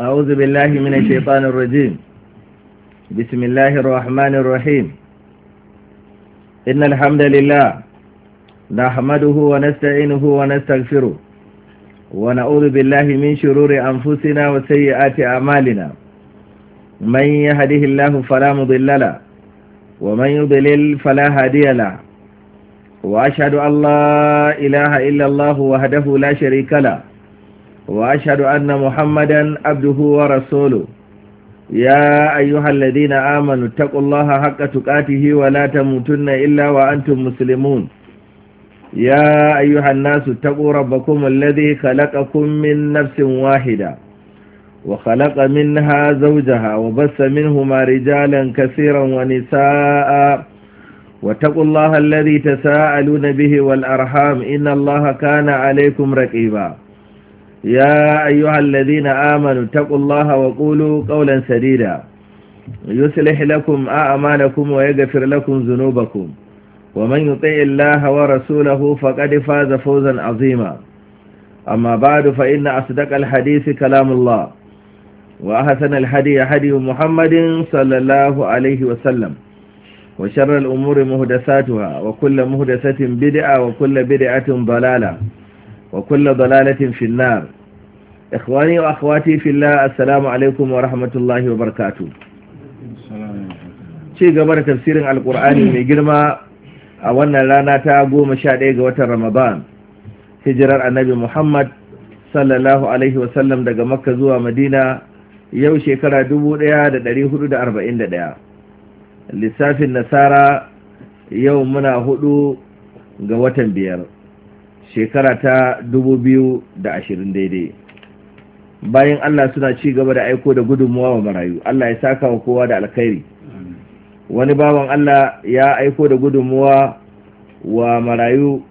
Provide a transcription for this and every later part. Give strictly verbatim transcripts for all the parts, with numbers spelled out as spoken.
أعوذ بالله من الشيطان الرجيم. بسم الله الرحمن الرحيم. إن الحمد لله نحمده ونستعينه ونستغفره ونعوذ بالله من شرور أنفسنا وسيئات أعمالنا. من يهده الله فلا مضل له ومن يضلل فلا هادي له، وأشهد أن لا إله إلا الله وحده لا شريك له، وأشهد أن محمدا عبده ورسوله. يا أيها الذين آمنوا اتقوا الله حق تقاته ولا تموتن إلا وأنتم مسلمون. يا أيها الناس اتقوا ربكم الذي خلقكم من نفس واحدة وخلق منها زوجها وبث منهما رجالا كثيرا ونساء، واتقوا الله الذي تساءلون به والأرحام إن الله كان عليكم رقيبا. يا أيها الذين آمنوا اتقوا الله وقولوا قولا سديدا يصلح لكم أعمالكم ويغفر لكم ذنوبكم، ومن يطع الله ورسوله فقد فاز فوزا عظيما. أما بعد، فإن أصدق الحديث كلام الله، وأحسن الهدي هدي محمد صلى الله عليه وسلم، وشر الأمور محدثاتها، وكل محدثة بدعة، وكل بدعة ضلالة، وكل ضلالة في النار. إخواني وأخواتي في الله، السلام عليكم ورحمة الله وبركاته. شيء قبل تفسير القرآن من جرمى أولنا لنا تاقوم شادئ وتر رمضان، هجرة النبي محمد صلى الله عليه وسلم دقى مكة زوى مدينة يو شكرا دبو ديا دا داري حدود أربعين دا ديا. لساف النصارى يومنا هدو قوة بير shekara ta dubu biyu da ashirin daidai. Bayan Allah suna ci gaba da aiko da gudunmuwa wa marayu, Allah ya saka wa kowa da alkhairi. Wani bawan Allah ya aiko da gudunmuwa wa marayu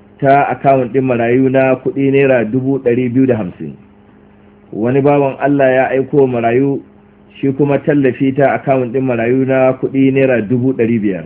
ta akawun ɗin marayu na kuɗi naira dubu ɗari biyu da hamsin. Wani bawan Allah ya aiko marayu shi kuma tallafi ta akawun ɗin marayu na kuɗi naira dubu ɗari biyar.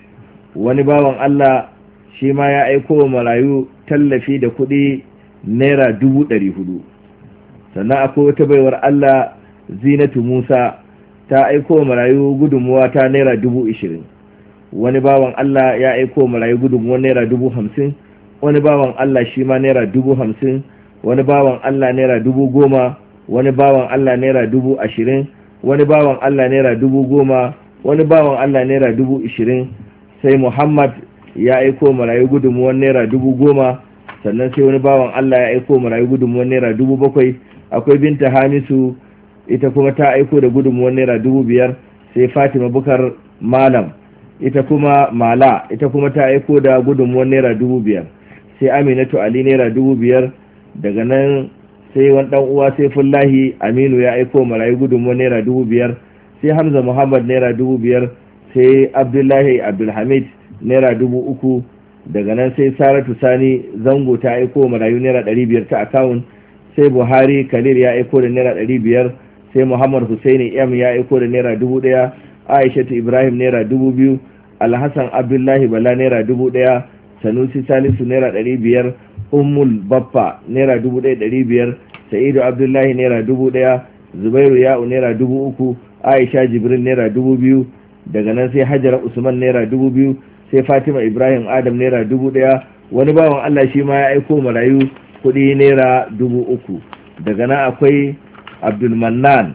Wani bawan Allah shi ma ya aiko wa marayu tallafi da kuɗi naira dubu ɗari hudu. Sannan akwai wata baiwar Allah Zinatu Musa ta aiko wa marayu gudunmuwa ta naira dubu ishirin. Wani bawan Allah ya aiko wa marayu gudunmuwa naira dubu hamsin. Wani bawan Allah shi ma naira dubu hamsin. Wani bawan Allah naira dubu goma. Wani bawan Allah naira dubu ashirin. Wani bawan Allah naira dubu goma. Wani bawan Allah naira dubu ishirin. Sai Muhammad ya aiko marayu gudunmuwan naira dubu goma. Sannan sai wani bawan Allah ya aiko marayu gudunmuwan naira dubu bakwai. Akwai Binta Hamisu, ita kuma ta aiko da gudunmuwan naira dubu biyar. Sai Fatima Bukar Malam, ita kuma Mala, ita kuma ta aiko da gudunmuwan naira dubu biyar. Sai Aminatu Ali naira dubu biyar. Daga nan sai wani dan uwa sai Fullahi Aminu ya aiko marayu gudunmuwan naira dubu biyar. Sai Hamza Muhammad naira dubu biyar. Sai Abdullahi Abdulhamid naira dubu uku. Daga nan sai Saratu Sani Zango ta aiko marayu naira ɗari biyar ta akawun. Sai Buhari Khalil ya aiko da naira ɗari biyar. Sai Muhammad Husaini M ya aiko da naira dubu ɗaya. Aishatu Ibrahim naira dubu biyu. Alhassan Abdullahi Bala naira dubu ɗaya. Sanusi Salisu naira ɗari biyar. Ummul Baffa naira dubu ɗaya ɗari biyar. Sa'idu Abdullahi naira dubu ɗaya. Zubairu Ya'u naira dubu uku. Aisha Jibril naira dubu biyu. Daga nan sai Hajara Usman naira dubu biyu. Sai Fatima Ibrahim Adam naira dubu ɗaya. Wani bawan Allah shi ma ya aiko marayu kuɗi naira dubu uku. Daga nan akwai Abdulmannan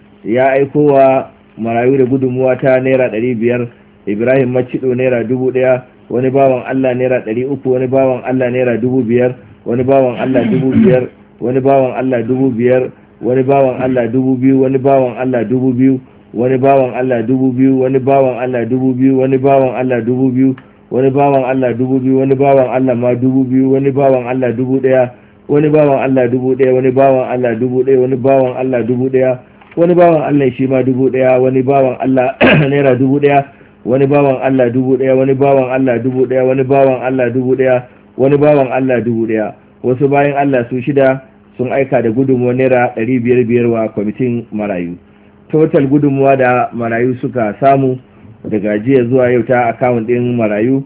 ya aiko wa marayu da gudunmuwa ta naira ɗari biyar. Ibrahim Macido naira dubu ɗaya. Wani bawan Allah naira ɗari uku. Wani bawan Allah naira dubu biyar. Wani bawan Allah dubu biyar. Wani bawan Allah dubu biyar. Wani bawan Allah dubu biyu. Wani bawan Allah dubu biyu. Wani bawan Allah dubu biyu. Wani bawan Allah dubu biyu. Wani bawan Allah dubu biyu. Wani bawan Allah dubu biyu. Wani bawan Allah ma dubu biyu. Wani bawan Allah dubu ɗaya. Wani bawan Allah dubu ɗaya. Wani bawan Allah dubu ɗaya. Wani bawan Allah dubu ɗaya. Wani bawan Allah shi ma dubu ɗaya. Wani bawan Allah naira dubu ɗaya. Wani bawan Allah dubu ɗaya. Wani bawan Allah dubu ɗaya. Wani bawan Allah dubu ɗaya. Wani bawan Allah dubu ɗaya. Wasu bayan Allah su shida sun aika da gudunmuwa naira ɗari biyar biyar wa kwamitin marayu. Total gudunmuwa da marayu suka samu daga jiya zuwa yau ta akawun ɗin marayu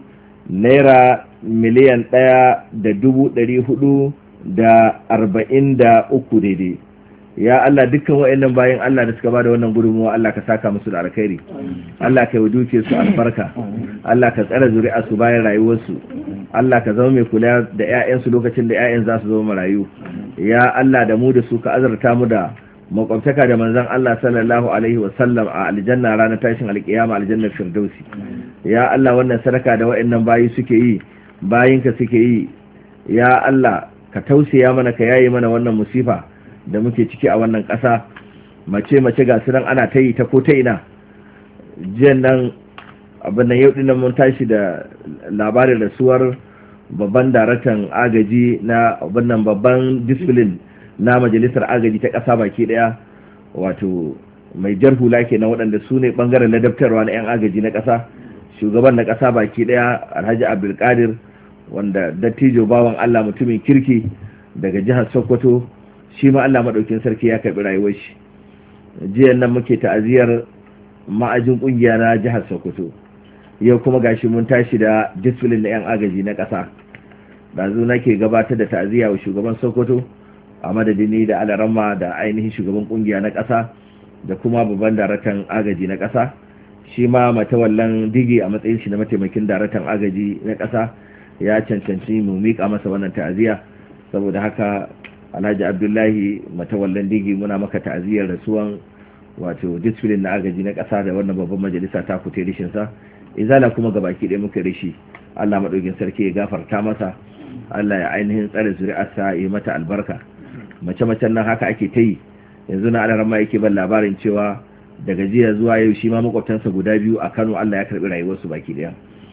naira miliyan ɗaya da dubu ɗari hudu da arba'in da uku daidai. ya Allah dukkan wayannan bayan Allah da suka bada wannan gudunmuwa Allah ka saka musu da alkhairi Allah ka yi duke su albarka Allah ka tsare zuri'a su bayan rayuwar su Allah ka zama mai kula da ƴaƴan su lokacin da ƴaƴan za su zama marayu ya Allah da mu da su ka azurta mu da makwabtaka da manzon Allah sallallahu alaihi wa sallam a aljanna ranar tashin alkiyama aljannar firdausi ya Allah wannan sadaka da wayannan bayi suke yi bayinka suke yi ya Allah ka tausaya mana ka yaye mana wannan musifa da muke ciki a wannan ƙasa mace mace ga su nan ana ta yi ta ko ta ina jiyan nan abin nan yau din nan mun tashi da labarin rasuwar babban daraktan agaji na abin nan babban discipline na majalisar agaji ta ƙasa baki ɗaya wato mai jar hula ke na waɗanda su ne ɓangaren ladabtarwa na 'yan agaji na ƙasa shugaban na ƙasa baki ɗaya alhaji abdulkadir wanda dattijo bawan Allah mutumin kirki daga jihar Sokoto shi ma Allah madaukin sarki ya karbi rayuwar shi jiyan nan muke ta'aziyar ma'ajin kungiya na jihar Sokoto yau kuma gashi mun tashi da discipline na yan agaji na ƙasa dazu nake gabatar da ta'aziya wa shugaban Sokoto a madadini da alaramma da ainihin shugaban kungiya na ƙasa da kuma babban daraktan agaji na ƙasa shi ma matawallan digi a matsayin shi na mataimakin daraktan agaji na ƙasa ya cancanci mu miƙa masa wannan ta'aziya saboda haka Alhaji Abdullahi matawallan digi muna maka ta'aziyar rasuwan wato discipline na agaji na ƙasa da wannan babban majalisa ta kute rishin sa izala kuma gabaki ɗaya muka rishi Allah madaukin sarki ya gafarta masa Allah ya ainihin tsare zuri'arsa ya mata albarka mace macen nan haka ake ta yi yanzu na alarama yake ban labarin cewa daga jiya zuwa yau shi ma makwabtansa guda biyu a Kano Allah ya karbi rayuwarsu baki ɗaya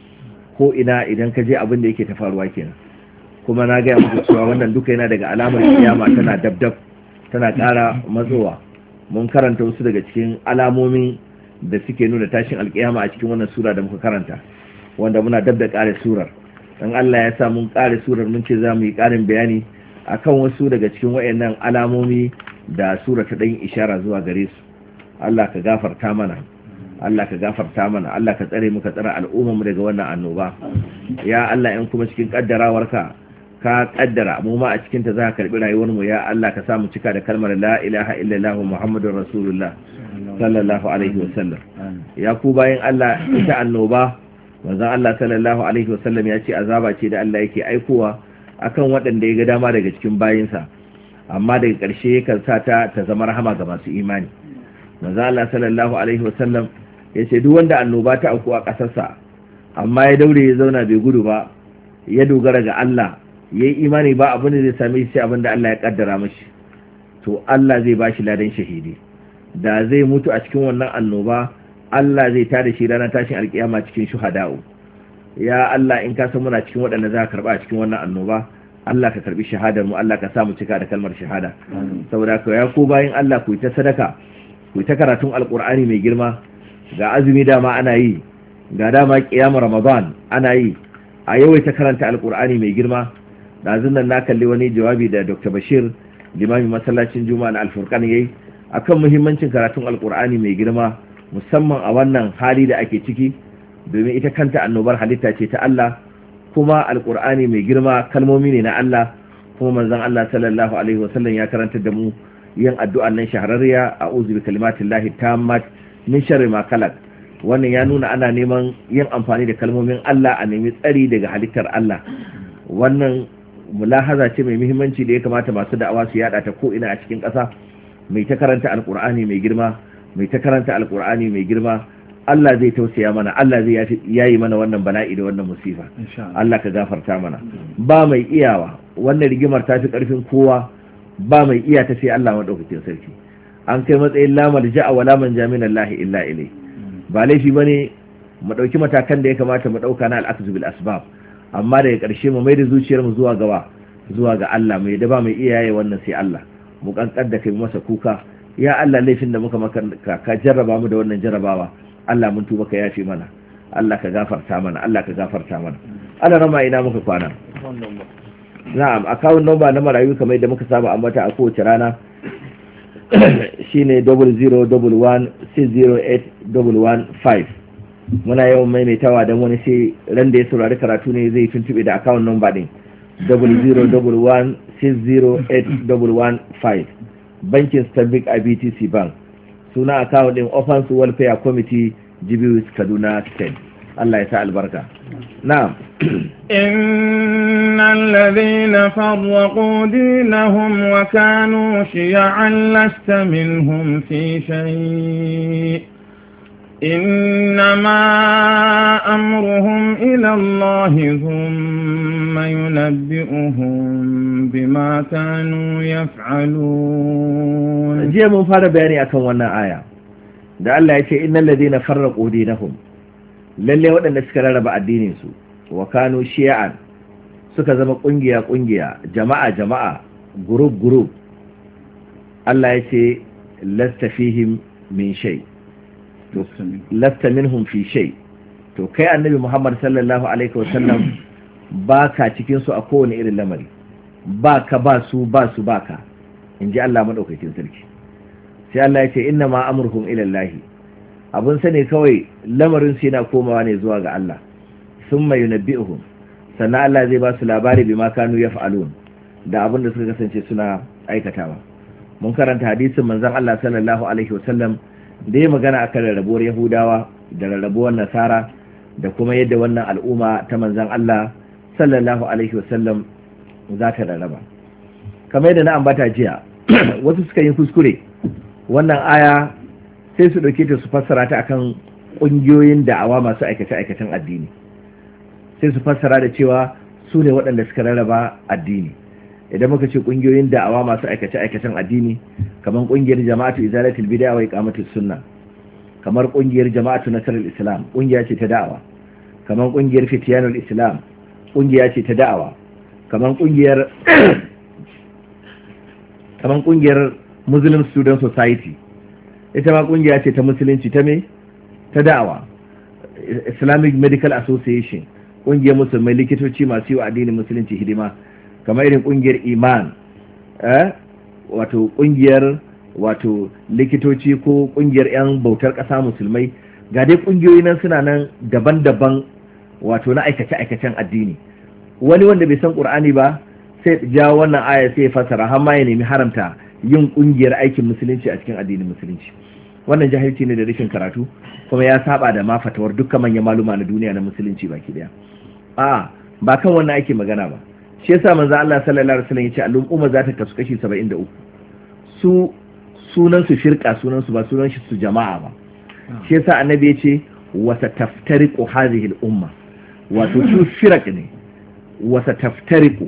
ko ina idan ka je abin da yake ta faruwa kenan kuma na gaya muku cewa wannan duka yana daga alamar kiyama tana dabdab tana ƙara matsowa mun karanta wasu daga cikin alamomin da suke nuna tashin alkiyama a cikin wannan sura da muka karanta wanda muna dab da ƙare surar dan Allah ya sa mun ƙare surar mun ce za mu yi ƙarin bayani akan wasu daga cikin wayannan alamomi da sura ta dan ishara zuwa gare su Allah ka gafarta mana Allah ka gafarta mana Allah ka tsare mu ka tsare al'ummar mu daga wannan annoba ya Allah in kuma cikin kaddarawarka ka kaddara mu ma a cikin ta za ka karbi rayuwar mu ya Allah ka sa mu cika da kalmar la ilaha illallah muhammadur rasulullah sallallahu alaihi wasallam ya ku bayan Allah ita annoba manzon Allah sallallahu alaihi wasallam ya ce azaba ce da Allah yake aikowa akan waɗanda ya ga dama daga cikin bayinsa amma daga ƙarshe yakan sa ta ta zama rahama ga masu imani manzon Allah sallallahu alaihi wasallam ya ce duk wanda annoba ta auku a ƙasarsa amma ya daure ya zauna bai gudu ba ya dogara ga Allah ya yi imani ba abin da zai same shi abin da Allah ya kaddara mashi to Allah zai ba shi ladan shahidi da zai mutu a cikin wannan annoba Allah zai tada shi ranar tashin alkiyama cikin shuhada'u ya Allah in ka san muna cikin waɗanda za ka karba a cikin wannan annoba Allah ka karbi shahadar mu Allah ka sa mu cika da kalmar shahada saboda ka ya ko bayin Allah ku ta sadaka ku ta karatun alqur'ani mai girma ga azumi dama ana yi ga dama kiyamar ramadan ana yi a yawaita karanta alqur'ani mai girma da nan na kalli wani jawabi da Dr. Bashir limamin masallacin Juma'a na Al-Furqan yayi akan muhimmancin karatun alqur'ani mai girma musamman a wannan hali da ake ciki domin ita kanta annobar halitta ce ta Allah kuma alqur'ani mai girma kalmomi ne na Allah kuma manzon Allah sallallahu alaihi wasallam ya karanta da mu yin addu'an nan shahararriya a'udhu bi kalimatillahi tammat min sharri ma khalaq wannan ya nuna ana neman yin amfani da kalmomin Allah a nemi tsari daga halittar Allah wannan mulahaza ce mai muhimmanci da ya kamata masu da'awa su yada ta ko ina a cikin ƙasa mai ta karanta alqur'ani mai girma mai ta karanta alqur'ani mai girma Allah zai tausaya mana Allah zai yayi mana wannan bala'i da wannan musifa Allah ka gafarta mana ba mai iyawa wannan rigimar ta fi karfin kowa ba mai iya ta sai Allah madaukakin sarki an kai matsayin la malja'a wa la manja min Allah illa ilai ba laifi bane mu dauki matakan da ya kamata mu dauka na al-akhdhu bil asbab amma daga ƙarshe mu mai da zuciyar mu zuwa gaba zuwa ga Allah mai da ba mai iyaye wannan sai Allah mu kankar da kai masa kuka ya Allah laifin da muka maka ka jarraba mu da wannan jarrabawa Allah mun tuba ka yafe mana Allah ka gafarta mana Allah ka gafarta mana Allah rama ina muka kwana na'am account number na marayu kamar da muka saba ambata a kowace rana shine zero zero one one six zero eight one one five muna yawan maimaitawa don wani sai ran da ya saurari karatu ne zai tuntube da account number din zero zero one one six zero eight one one five bankin Stanbic I B T C Bank. Suna account din Offense Welfare Committee Jibiwis Kaduna State. Allah ya sa albarka. Na'am. Innal ladhina farraqu dinahum wa kanu shi'an lasta minhum fi shay' innama amruhum ila Allah thumma yunabbi'uhum bima kanu yaf'alun. Jiya mun fara bayani akan wannan aya da Allah ya ce innal ladhina farraqu dinahum, lalle waɗanda suka rarraba addininsu wa kanu shi'an, suka zama ƙungiya-ƙungiya, jama'a-jama'a, group-group, Allah ya ce lasta fihim min shay, lasta minhum fi shay. To kai annabi Muhammad sallallahu alaihi wasallam ba ka cikinsu a kowane irin lamari, ba ka ba su ba su ba ka, in ji Allah maɗaukakin sarki. Sai Allah ya ce inna ma amurhum ilallahi, abun sani kawai lamarin su yana komawa ne zuwa ga Allah. Summa yunabbi'uhum, sannan Allah zai ba su labari bima kanu yaf'alun, da abin da suka kasance suna aikatawa. Mun karanta hadisin manzon Allah sallallahu alaihi wasallam da ya magana akan rarrabuwar Yahudawa da rarrabuwar Nasara da kuma yadda wannan al'umma ta manzon Allah sallallahu alaihi wasallam za ta rarraba. Kamar yadda na ambata jiya, wasu suka yi kuskure wannan aya sai su ɗauke ta su fassara ta akan ƙungiyoyin da'awa masu aikace-aikacen addini, sai su fassara da cewa su ne waɗanda suka rarraba addini. Idan muka ce ƙungiyoyin da'awa masu aikace-aikacen addini, kamar ƙungiyar jama'atu izalatul bid'a wa iqamatus sunna, kamar ƙungiyar jama'atu nasrul islam, ƙungiya ce ta da'awa, kamar ƙungiyar fitiyanul islam, ƙungiya ce ta da'awa, kamar ƙungiyar kamar ƙungiyar Muslim Student Society, ita ma kungiya ce ta musulunci ta me ta da'awa. Islamic Medical Association, kungiyar musulmai likitoci masu yi wa addinin musulunci hidima, kamar irin kungiyar iman, eh wato kungiyar wato likitoci ko kungiyar yan bautar ƙasa musulmai. Ga dai kungiyoyi nan suna nan daban-daban, wato na aikace-aikacen addini. Wani wanda bai san Qur'ani ba sai jawo wannan aya sai ya fasara har ma ya nemi haramta yin kungiyar aikin musulunci a cikin addinin musulunci. Wannan jahilci ne da rashin karatu, kuma ya saba da ma fatawar dukkan manyan maluma na duniya na musulunci baki daya. a ba kan wannan ake magana ba. Shi yasa manzo Allah sallallahu alaihi wasallam yace al'umma za ta kasu kashi saba'in da uku. Su sunan su firqa, sunan su ba sunan shi su jama'a ba. Shi yasa annabi yace wa sataftariqu hadhihi al'umma, wato su firaq ne, wa sataftariqu.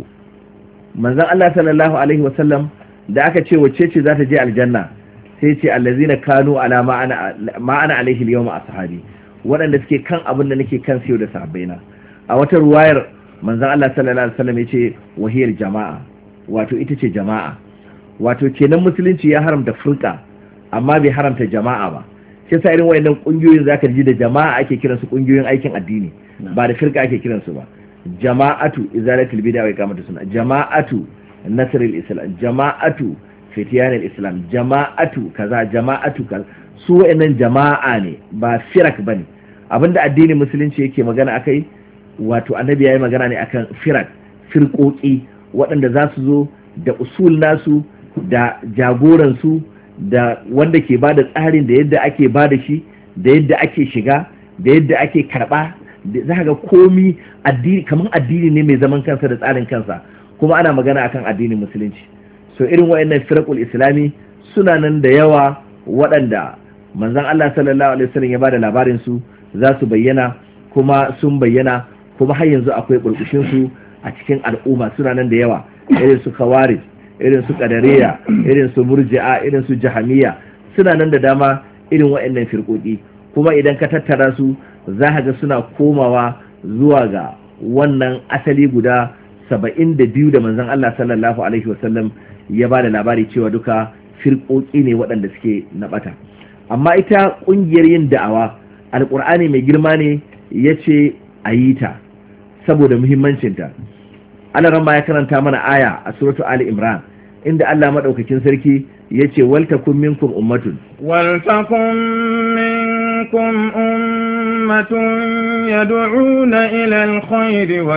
Manzo Allah sallallahu alaihi wasallam da aka ce wacce ce za ta je aljanna, sai ce allazina kanu ala ma ana alaihi al-yawma ashabi, waɗanda suke kan abin da nake kan sayo da sahabbaina. A wata ruwayar manzon Allah sallallahu alaihi wasallam yace wahiyar jama'a, wato ita ce jama'a. Wato kenan musulunci ya haramta furqa amma bai haramta jama'a ba. Sai sa irin wayannan kungiyoyin zaka ji da jama'a ake kiransu kungiyoyin aikin addini, ba da firqa ake kiransu ba. Jama'atu izalatul bid'a wa iqamatus sunnah, jama'atu nasrul islam, jama'atu fitiyanul islam, jama'atu kaza, jama'atu kaza. Su wayannan jama'a ne, ba firak bane. Abinda addinin musulunci yake magana akai, wato annabi yayi magana ne akan firak, firqoqi waɗanda za su zo da usul nasu, da jagoransu, da wanda ke bada tsarin da yadda ake bada shi, da yadda ake shiga, da yadda ake karba. Za ga komi addini kamar addini ne mai zaman kansa da tsarin kansa, kuma ana magana akan addinin musulunci. So irin wayannan firqul islami suna nan da yawa, waɗanda manzon Allah sallallahu alaihi wasallam ya bada labarin su, za su bayyana kuma sun bayyana, kuma har yanzu akwai burkushin su a cikin al'umma. Suna nan da yawa, irin su khawarij, irin su qadariya, irin su murji'a, irin su jahamiya, suna nan da dama irin wayannan firqoqi. Kuma idan ka tattara su za ka ga suna komawa zuwa ga wannan asali guda saba'in da biyu da manzon Allah sallallahu alaihi wasallam ya ba da labari cewa duka firƙoƙi ne waɗanda suke na ɓata. Amma ita ƙungiyar yin da'awa, alƙur'ani mai girma ne ya ce a yi ta saboda muhimmancinta. Allah ran ya karanta mana aya a suratu Ali Imran, inda Allah maɗaukakin sarki ya ce waltakun minkum ummatun waltakun minkum ummatun yad'una ila alkhairi wa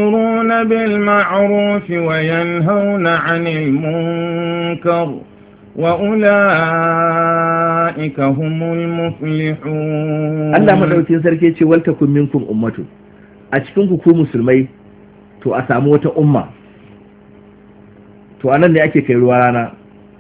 ya'muruna bil ma'ruf wa yanhauna 'anil munkar وأولئك هم المفلحون. Allah madaukakin sarki ce wal takum minkum ummatu, a cikin ku ku musulmai to a samu wata umma, to anan ne ake kai ruwa rana.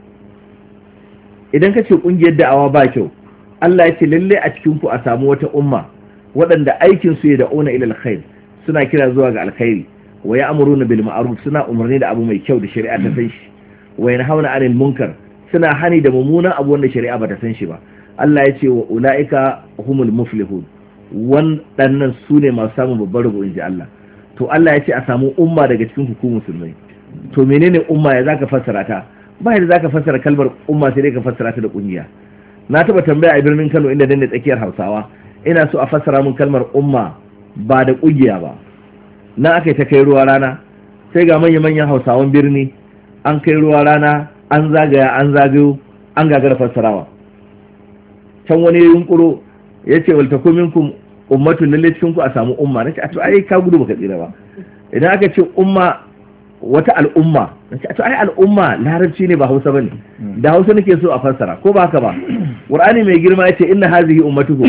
Idan ka ce kungiyar da'awa ba kyau, Allah ya ce lalle a cikin ku a samu wata umma waɗanda aikin su ya da'una ila alkhair, suna kira zuwa ga alkhairi, wa ya'muruna bil ma'ruf, suna umarni da abu mai kyau da shari'a ta san shi, wa yanhauna 'anil munkar, suna hani da mummunan abu wanda shari'a bata san shi ba. Allah ya ce wa ulaika humul muflihun, waɗannan su ne masu samun babbar rabo inji Allah. To Allah ya ce a samu umma daga cikin ku musulmai. To menene umma, ya zaka fassara ta? Ba yadda zaka fassara kalmar umma sai dai ka fassara ta da kungiya. Na taba tambaya a birnin Kano inda nan ne tsakiyar Hausawa, ina so a fassara mun kalmar umma ba da kungiya ba. Na aka yi ta kai ruwa rana, sai ga manya-manyan Hausawan birni an kai ruwa rana, an zagaya an zagayo, an gagara fassarawa. Can wani yunkuro ya ce walta minkum ummatun, lalle cikin ku a samu umma. Nace a to ai ka gudu baka tsira ba. Idan aka ce umma wata al'umma, nace a to ai al'umma larabci ne ba Hausa bane, da Hausa nake so a fassara, ko ba haka ba? Qur'ani mai girma yace inna hazihi ummatukum,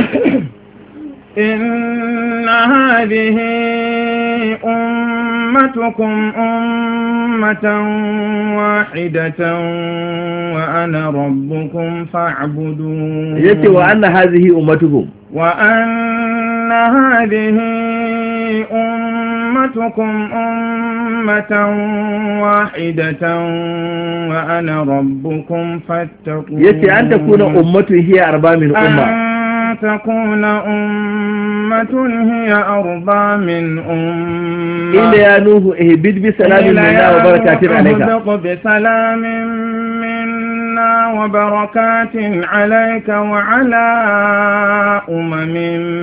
inna hadhihi ummatukum ummatan wahidatan wa ana rabbukum fa'budun. yace wa anna hazihi ummatukum, wa anna hadhihi ummatukum ummatan wahidatan wa ana rabbukum fattaqun. yace an takuna ummatun hiya arba min umma, أن تكون أمة هي أربى من أمة. إلا يا نوح اهبط بسلام منا وبركات عليك. اهبط بسلام منا وبركات عليك وعلى أمم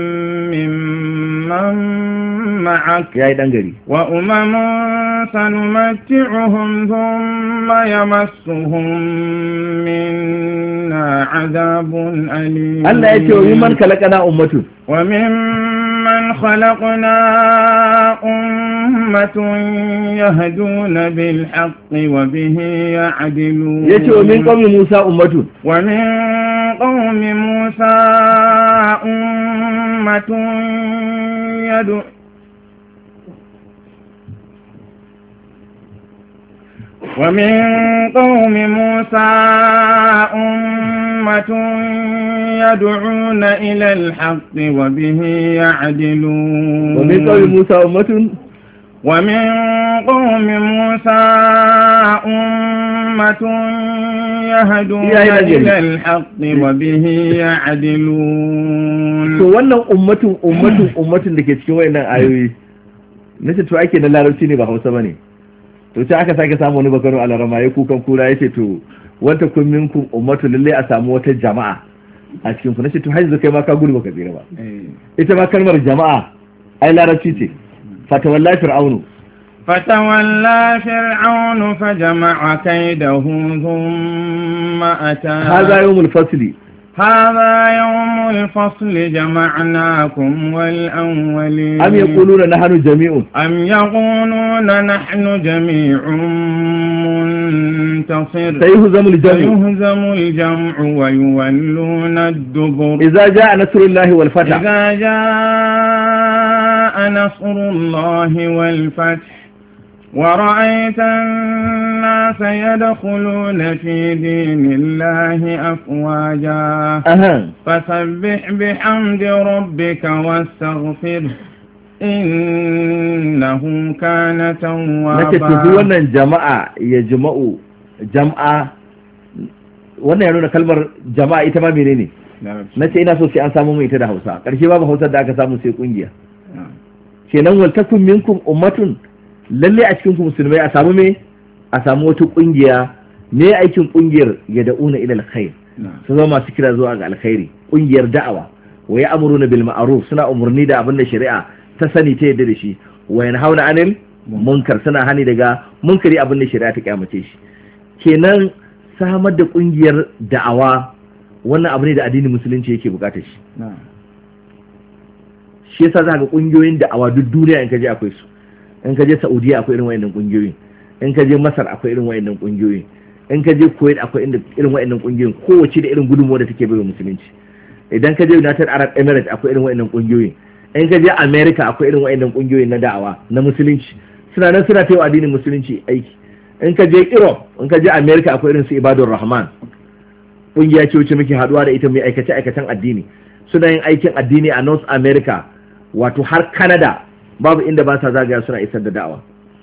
ممن معك يا دنگري وأمم سنمتعهم ثم يمسهم منا عذاب أليم. الله يتوى ممن خلقنا أمة وممن خلقنا أمة يهدون بالحق وبه يعدلون. يتوى من قوم موسى أمة ومن قوم موسى أمة يدعون ومن قوم موسى أمة يدعون إلى الحق وبه يعدلون. ومن قوم موسى أمة ومن قوم موسى أمة يهدون إلى الحق وبه يعدلون. to wannan ummatun ummatun ummatun da ke cikin wayannan ayoyi nace to ake na larabci ne ba Hausa bane. To sai aka sake samu wani bakaro alarama ya kukan kura yace to wata kun minkum ummatu, lalle a samu wata jama'a a cikin ku. Nace to haizu kai ma ka gudu baka tsira ba. Ita ma kalmar jama'a ai larabci ce. fatawalla fir'aunu فتولى فرعون فجمع كيده ثم أتى. هذا يوم الفصل هذا يوم الفصل جمعناكم والأولين. أم يقولون نحن جميع أم يقولون نحن جميع منتصر. سيهزم الجمع سيهزم الجمع ويولون الدبر. إذا جاء نصر الله والفتح إذا جاء نصر الله والفتح ورأيت الناس يدخلون في دين الله أفواجا. أها. فسبح بحمد ربك واستغفره إنه كان توابا. nake tafi wannan jama'a ya jama'u jama'a, wannan ya nuna kalmar jama'a ita ma menene? nace ina so sai an samu mai ita da Hausa, karshe babu Hausa da aka samu sai kungiya. kenan wal takum minkum ummatun, lalle a cikin ku musulmai a samu me a samu wata kungiya. ne aikin kungiyar ya da'una ila alkhair, su zama masu kira zuwa ga alkhairi, kungiyar da'awa. wa ya'muruna bil ma'ruf, suna umurni da abin da shari'a ta sani ta yadda da shi. wa yanhauna 'anil munkar, suna hani daga munkari abin da shari'a ta kyamace shi. kenan samar da kungiyar da'awa wannan abu ne da addinin musulunci yake bukatar shi. shi yasa za ka ga kungiyoyin da'awa duk duniya in ka je akwai su. in ka je Saudiya akwai irin wayannan kungiyoyin, in ka je Masar akwai irin wayannan kungiyoyin, in ka je Kuwait akwai inda irin wa'annan kungiyoyin kowace da irin gudunmuwa da take bai wa musulunci. Idan ka je United Arab Emirates akwai irin wa'annan kungiyoyin. In ka je America akwai irin wa'annan kungiyoyin na da'awa na musulunci. Suna nan suna taiwa addinin musulunci aiki. In ka je Europe, in ka je America akwai irin su Ibadur Rahman. Kungiya ce wacce muke haduwa da ita mai aikace aikacen addini. Suna yin aikin addini a North America, wato har Canada, babu inda ba sa zagaya suna isar da da'awa.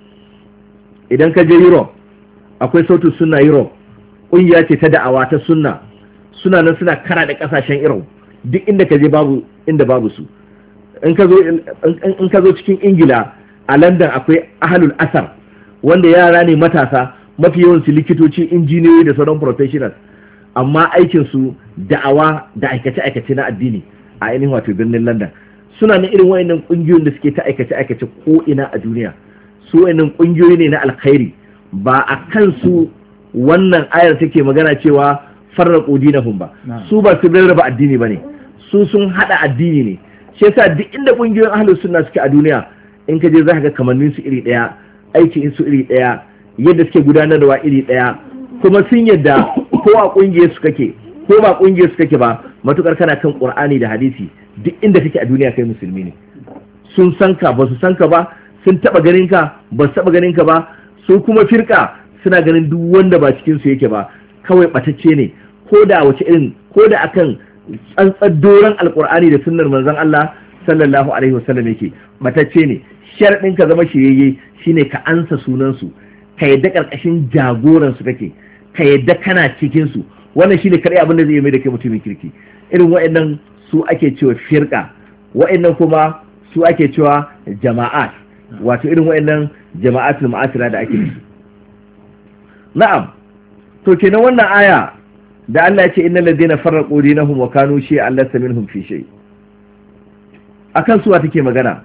Idan ka je Europe akwai sautin sunna Europe, ƙungiya ce ta da'awa ta sunna, suna nan suna kara da ƙasashen Europe, duk inda ka je babu inda babu su. In ka zo cikin Ingila, a London akwai ahlul asar, wanda yara ne matasa, mafi yawansu likitoci, injiniyoyi da sauran professionals, amma aikinsu da'awa da aikace-aikace na addini a ainihin wato birnin London. Suna nan irin wayannan ƙungiyoyin da suke ta aikace-aikace ko ina a duniya. Su wayannan ƙungiyoyi ne na alkhairi, ba a kansu wannan ayar take magana cewa farraqu dinahum ba. Su ba su rarraba addini bane, su sun hada addini ne. Shi yasa duk inda ƙungiyoyin ahlus sunna suke a duniya, in ka je za ka ga kamannin su iri daya, aikin su iri daya, yadda suke gudanarwa iri daya, kuma sun yadda ko a ƙungiyar su kake ko ba ƙungiyar su kake ba, matukar kana kan Qur'ani da hadisi, duk inda kake a duniya kai musulmi ne. Sun san ka ba su san ka ba, sun taba ganin ka ba su taba ganin ka ba, su kuma firka suna ganin duk wanda ba cikin su yake ba kawai batacce ne, ko da wace irin ko da akan tsantsar doron alqur'ani da sunnar manzon Allah sallallahu alaihi wasallam yake batacce ne. Sharadin ka zama shirye shine ka ansa sunan su, ka yadda karkashin jagoran su kake, ka yadda kana cikin su. Wannan shine kadai abin da zai mai da kai mutumin kirki. Irin wa'annan su ake cewa firka, wa'annan kuma su ake cewa jama'at, wato irin wa'annan jama'atul ma'asira da ake nufi. Na'am, to kenan wannan aya da Allah ya ce innal ladina farraqu dinahum wa kanu shay'an lasta minhum fi shay, akan suwa take magana.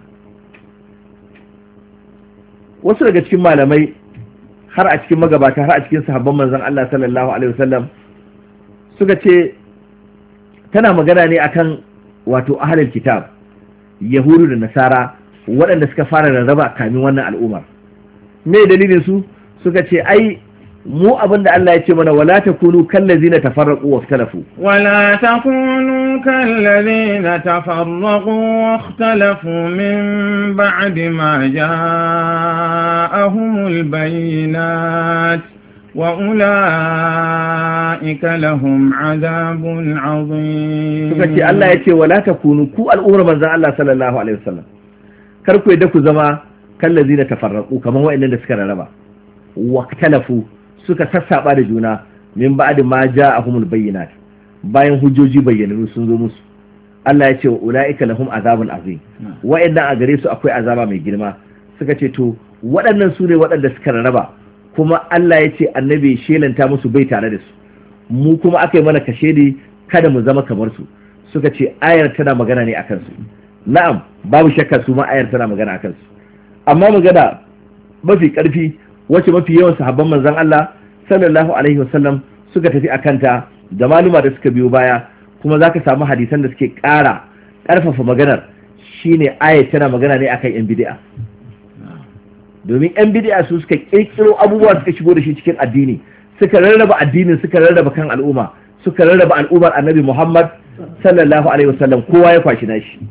Wasu daga cikin malamai har a cikin magabata har a cikin sahabban manzon Allah sallallahu alaihi wasallam suka ce tana magana ne akan wato ahlul kitab, yahudu da nasara, waɗanda suka fara rarraba kamin wannan al'ummar. Me dalilin su? Suka ce ai mu abin da Allah ya ce mana wala takunu kallazina tafarraqu wa ikhtalafu wala takunu kallazina tafarraqu wa ikhtalafu min ba'di ma ja'ahumul bayyinat wa ulaika lahum adhabun 'azim. Suka ce Allah ya ce wala takunu ku al'ummar manzon Allah sallallahu alaihi wasallam, kar ku yadda ku zama kallazina tafarraqu kaman wa'annan da suka rarraba wa ikhtalafu suka sassaba da juna min ba'di ma ja'ahumul bayyinat, bayan hujjoji bayyananu sun zo musu. Allah ya ce ulaika lahum azabun azim, wa'annan a gare su akwai azaba mai girma. Suka ce to waɗannan su ne waɗanda suka rarraba, kuma Allah ya ce annabi shelanta musu bai tare da su, mu kuma aka yi mana kashedi kada mu zama kamar su. Suka ce ayar tana magana ne akan su. Na'am, babu shakka su ma ayar tana magana akan su, amma magana mafi karfi wacce mafi yawan sahabban manzon Allah sallallahu alaihi wasallam suka tafi akanta da maluma da suka biyo baya, kuma zaka samu hadisan da suke ƙara ƙarfafa maganar, shine ayat tana magana ne akan yan bid'a. Domin yan bid'a su suka kirkiro abubuwa suka shigo da shi cikin addini, suka rarraba addinin, suka rarraba kan al'umma, suka rarraba al'ummar annabi Muhammad sallallahu alaihi wasallam, kowa ya kwashi nashi.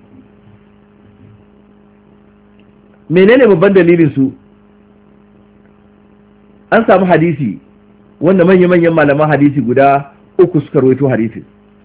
Menene babban dalilin su? An samu hadisi wanda manya-manyan malaman hadisi guda uku suka rawaito hadisi.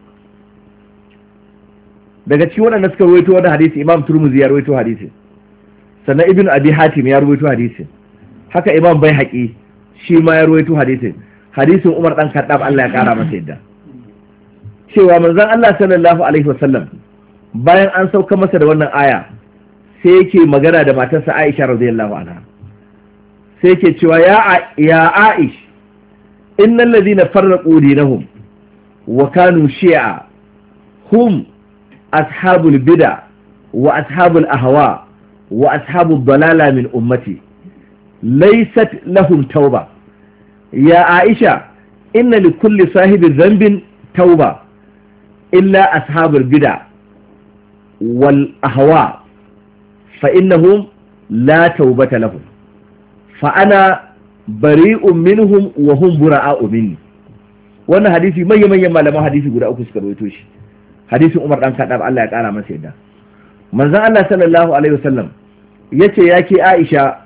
Daga cikin waɗanda suka rawaito wannan hadisi, Imam Turmuzi ya rawaito hadisi, sannan Ibn Abi Hatim ya rawaito hadisi, haka Imam Baihaqi shi ma ya rawaito hadisi. Hadisin Umar dan Khattab Allah ya kara masa yadda, cewa manzon Allah sallallahu alaihi wasallam bayan an sauka masa da wannan aya sai yake magana da matarsa Aisha radiyallahu anha, sai yake cewa ya ya Aish innal ladina farraqu dinahum wa kanu shi'a hum ashabul bid'a wa ashabul ahwa wa ashabul dalala min ummati laysat lahum tauba. Ya Aisha inna likulli sahibi dhanbin tauba illa ashabul bid'a wal ahwa fa innahum la taubata lahum fa ana bari'un minhum wa hum bura'a'u minni. Wannan hadisi manyan manyan malaman hadisi guda uku suka rawaito shi. Hadisin Umar dan Khattab Allah ya kara masa yadda. Manzon Allah sallallahu alaihi wasallam yace yake Aisha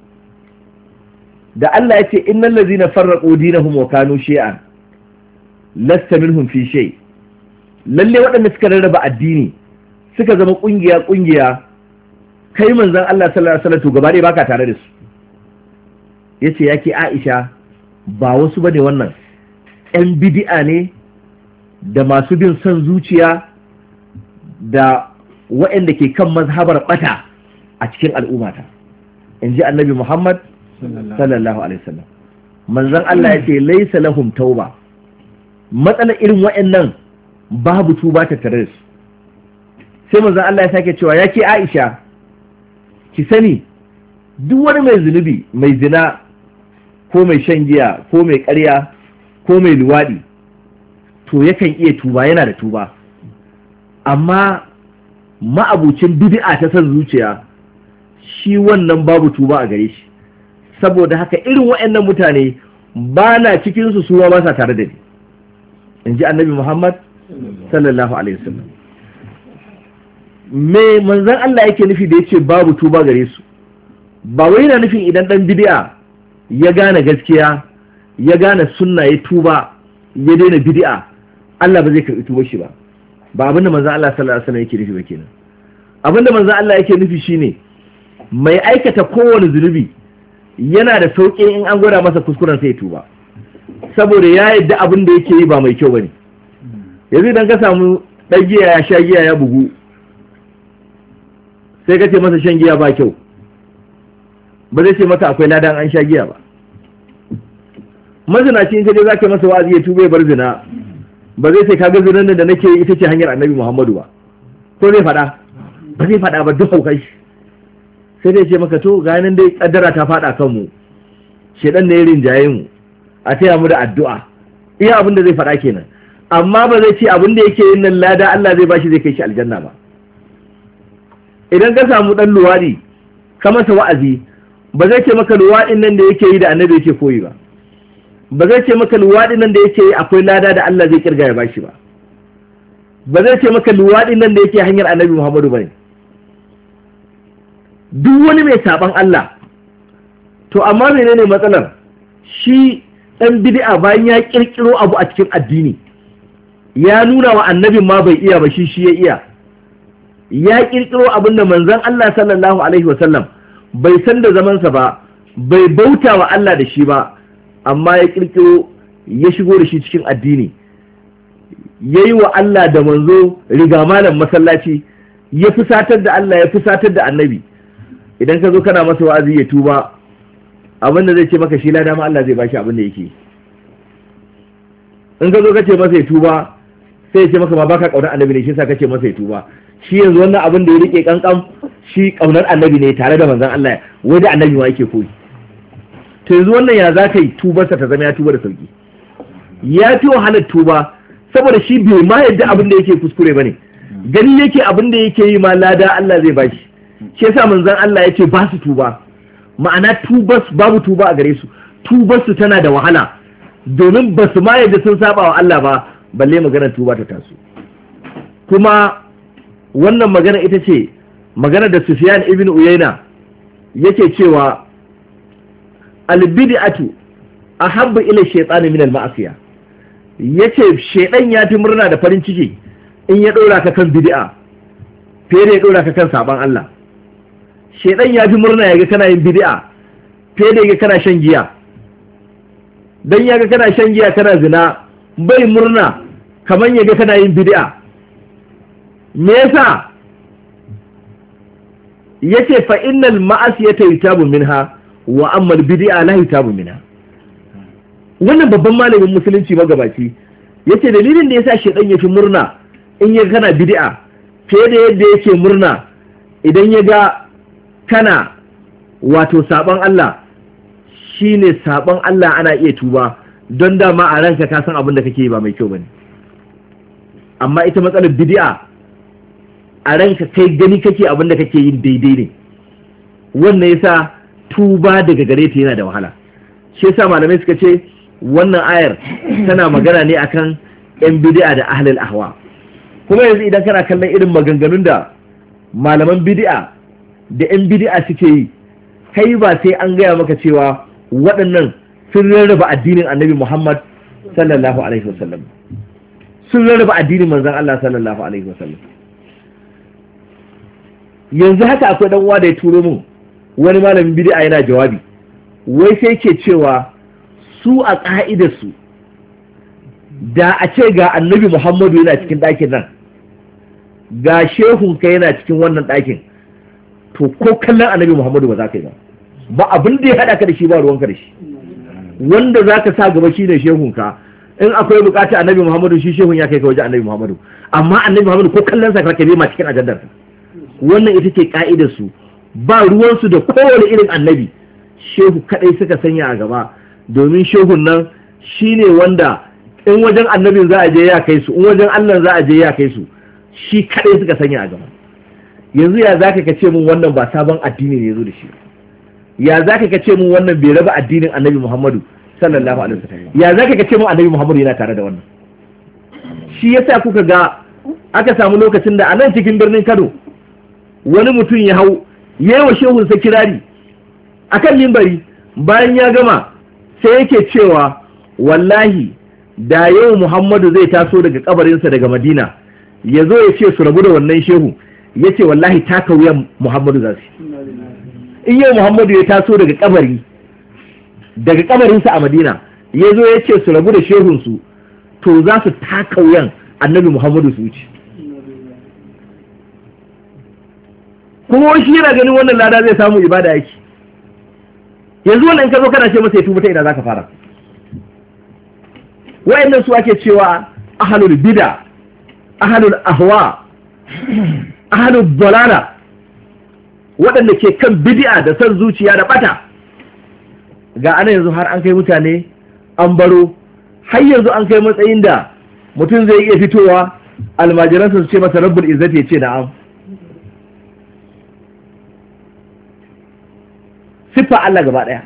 da Allah yace innal ladzina farraqu dinahum wa kanu shay'an lasta minhum fi shay. Lalle waɗanda suka rarraba addini suka zama kungiya kungiya kai manzon Allah sallallahu alaihi wasallam to gaba ɗaya baka tare da su. Yace yake Aisha ba wasu bane wannan ƴan bid'a ne da masu bin son zuciya da waɗanda ke kan mazhabar bata a cikin al'ummata, in ji annabi Muhammad sallallahu alaihi wasallam. Manzon Allah ya ce laisa lahum tauba, matsalar irin waɗannan babu tuba ta tare su. Sai manzon Allah ya sake cewa yake Aisha ki sani duk wani mai zunubi, mai zina ko mai shan giya ko mai ƙarya ko mai luwaɗi to yakan iya tuba, yana da tuba, amma ma'abucin bid'a ta san zuciya shi wannan babu tuba a gare shi. Saboda haka irin waɗannan mutane ba na cikinsu su ba sa tare da ni, in ji annabi Muhammad sallallahu alaihi wasallam. Me manzon Allah yake nufi da yace babu tuba gare su? Ba wai yana nufin idan dan bid'a ya gane gaskiya, ya gane sunna, ya tuba, ya daina bid'a, Allah ba zai karɓi tubar shi ba. Ba abinda manzon Allah sallallahu alaihi wasallam yake nufi ba kenan. Abinda manzon Allah yake nufi shine mai aikata kowane zunubi yana da sauƙi in an gwada masa kuskuren sai ya tuba, saboda ya yadda abin da yake yi ba mai kyau bane. Yanzu idan ka samu ɗan giya ya sha giya ya bugu, sai ka ce masa shan giya ba kyau, ba zai ce masa akwai ladan an sha giya ba. Mazinaci in ka je za ka masa wa'azi ya tuba ya bar zina, ba zai ce kaga zinan da nake ita ce hanyar annabi Muhammadu ba, ko zai faɗa? Ba zai faɗa ba, duk haukai. Sai dai ce maka to ga nan dai kaddara ta faɗa kanmu, shedan ne ya rinjaye mu, a taya mu da addu'a. Iya abin da zai faɗa kenan, amma ba zai ce abin da yake yin nan lada Allah zai bashi zai kai shi aljanna ba. Idan ka samu dan luwadi ka masa wa'azi, ba zai ce maka luwadin nan da yake yi da annabi yake koyi ba, ba zai ce maka luwadin nan da yake yi akwai lada da Allah zai kirga ya bashi ba, ba zai ce maka luwadin nan da yake hanyar annabi Muhammadu bane. Duk wani mai saban Allah, to amma menene matsalar? Shi dan bid'a bayan ya kirkiro abu a cikin addini, ya nuna wa annabin ma bai iya ba, shi shi ya iya. Ya kirkiro abin da manzon Allah sallallahu alaihi wasallam bai san da zamansa ba, bai bauta wa Allah da shi ba, amma ya kirkiro ya shigo da shi cikin addini, ya yi wa Allah da manzo riga malam masallaci, ya fusatar da Allah, ya fusatar da annabi. Idan ka zo kana masa wa'azi ya tuba, abin da zai ce maka shi lada ma Allah zai bashi abin da yake. In ka zo ka ce masa ya tuba, sai ya ce maka ma baka kaunar annabi ne, shi yasa kace masa ya tuba. Shi yanzu wannan abin da ya rike kankan shi kaunar annabi ne tare da manzon Allah, wai da annabi ma yake koyi. To yanzu wannan ya za ka yi tubarsa ta zama ya tuba da sauki? Ya fi wahalar tuba, saboda shi bai ma yadda abin da yake kuskure bane, gani yake abin da yake yi ma lada Allah zai bashi. Shi yasa manzon Allah ya ce ba su tuba, ma'ana tubas babu tuba a gare su, tubar su tana da wahala, domin ba su ma yadda sun saba wa Allah ba, balle maganar tuba ta taso. Kuma wannan magana ita ce magana da Sufyan ibn Uyayna yake cewa al-bid'atu ahabbu ila shaytan min al-ma'siyah. Yace shedan ya fi murna da farin ciki in ya dora ka kan bid'a fiye da ya dora ka kan saban Allah. Shedan ya fi murna yaga kana yin bid'a fiye da yaga kana shan giya. Dan yaga kana shan giya kana zina, bai murna kaman yaga kana yin bid'a. Me yasa? Yace fa innal ma'asiyata yutabu minha wa amma al-bid'a la yutabu minha. Wannan babban malamin musulunci magabaci yace dalilin da yasa shedan yafi murna in ya kana bid'a fiye da yadda yake murna idan ya ga kana wato saban Allah, shine saban Allah ana iya tuba, don dama a ranka ka san abin da kake yi ba mai kyau bane. Amma ita matsalar bid'a a ranka kai gani kake abin da kake yin daidai ne, wannan yasa tuba daga gare ta yana da wahala. shi yasa malamai suka ce wannan ayar tana magana ne akan yan bid'a da ahlul ahwa. Kuma yanzu idan kana kallon irin maganganun da malaman bid'a da yan bid'a suke yi, kai ba sai an gaya maka cewa waɗannan sun rarraba addinin Annabi Muhammad sallallahu alaihi wasallam, sun rarraba addinin manzon Allah sallallahu alaihi wasallam. Yanzu haka akwai dan uwa da ya turo mun wani malamin bid'a yana jawabi, wai sai ke cewa su a ka'idar su da a ce ga Annabi Muhammadu yana cikin ɗakin nan, ga shehun ka yana cikin wannan ɗakin, to ko kallon Annabi Muhammadu ba za ka yi ba, ba abin da ya haɗa ka da shi ba ruwanka da shi. Wanda za ka sa gaba shi ne shehun ka, in akwai bukata Annabi Muhammadu shi shehun ya kai ka waje Annabi Muhammadu, amma Annabi Muhammadu ko kallon sa ka bai ma cikin ajandar. Wannan ita ce ka'idar su, ba ruwansu da kowane irin annabi, shehu kadai suka sanya a gaba, domin shehun nan shine wanda in wajen annabin za a je ya kai su, in wajen Allah za a je ya kai su, shi kadai suka sanya a gaba. Yanzu ya zaka ka ce mun wannan ba sabon addini ne yazo da shi, ya zaka ka ce mun wannan bai raba addinin Annabi Muhammadu sallallahu alaihi wasallam, ya zaka ka ce mun Annabi Muhammadu yana tare da wannan. Shi yasa kuka ga aka samu lokacin da a nan cikin birnin Kano wani mutum ya hau yawa shehunsa kirari akan mimbari, bayan ya gama sai yake cewa wallahi da yau Muhammadu zai taso daga kabarinsa daga Madina ya zo ya ce su rabu da wannan shehu, ya ce wallahi taka wuyan Muhammadu za su. In yau Muhammadu ya taso daga kabari daga kabarinsa a Madina ya zo ya ce su rabu da shehunsu, to za su taka wuyan Annabi Muhammadu su wuce. Kuma shi yana ganin wannan lada zai samu ibada yake. Yanzu wannan in ka zo kana ce masa ya tuba ta ina zaka fara? Wayannan su ake cewa ahlul bid'a, ahlul ahwa, ahlul dalala, waɗanda ke kan bid'a da san zuciya da bata. Ga ana yanzu har an kai mutane an baro, har yanzu an kai matsayin da mutum zai iya fitowa almajiransa su ce masa rabbul izzati ya ce na'am. Siffa Allah gaba ɗaya